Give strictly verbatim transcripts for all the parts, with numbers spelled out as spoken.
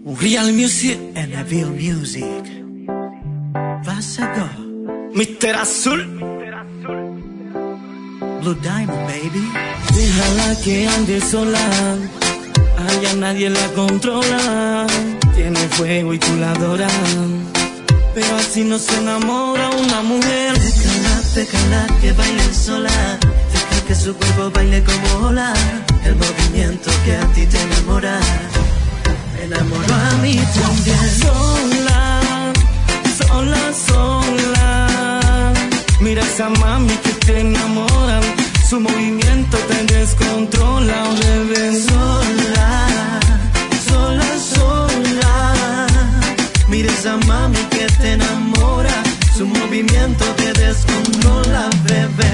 Real music and real music. Vasago, mister Azul, Blue Diamond, baby. déjala que ande sola, allá nadie la controla. Tiene fuego y tú la adoras, pero así no se enamora una mujer. Déjala, déjala que baile sola, deja que su cuerpo baile como ola. El movimiento que a ti te enamora, me enamoró a mí también. Sola, sola, sola, mira esa mami que te enamora, su movimiento te descontrola, oh bebé. Sola, sola, sola, mira esa mami que te enamora, su movimiento te descontrola, bebé.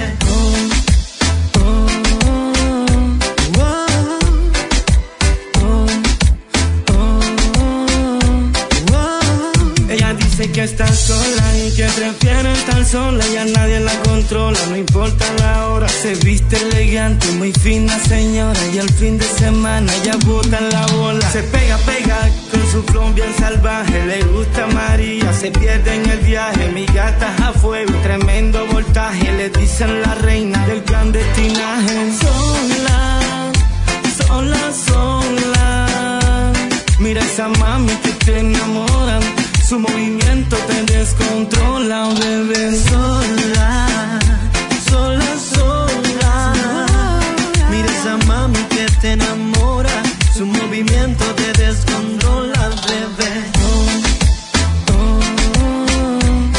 Que está sola y que prefiere estar sola, ya nadie la controla, no importa la hora. Se viste elegante, muy fina señora, y el fin de semana ya bota la bola. Se pega, pega con su flow bien salvaje, le gusta María, se pierde en el viaje. Mi gata a fuego, tremendo voltaje, le dicen la reina del clandestinaje. Sola, sola, sola, mira esa mami que te enamora, su movimiento te descontrola, oh bebé. Sola, sola, sola, mira esa mami que te enamora, su movimiento te descontrola, bebé. Oh, oh,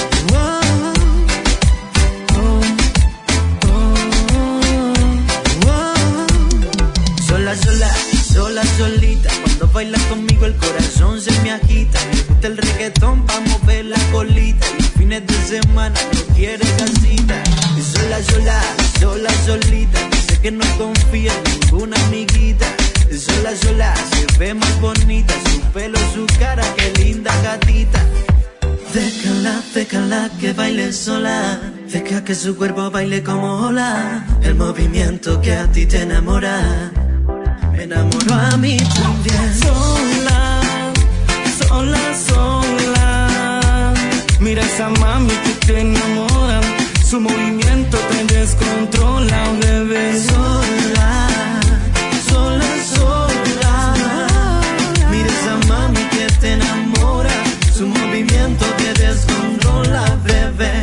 oh, oh, oh. Sola, sola, sola, solita, cuando bailas conmigo el corazón se me agita. El reggaetón pa' mover la colita, y los fines de semana no quiere casita. Y sola, sola, sola, solita, dice que no confía en ninguna amiguita. Y sola, sola, se ve más bonita, su pelo, su cara, qué linda gatita. Déjala, déjala que baile sola, deja que su cuerpo baile como ola. El movimiento que a ti te enamora, me enamoró a mí también. sola, sola, sola, mira esa mami que te enamora, su movimiento te descontrola, oh bebé. Sola, sola, sola, mira esa mami que te enamora, su movimiento te descontrola, bebé.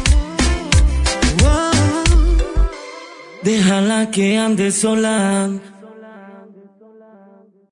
Déjala que ande sola,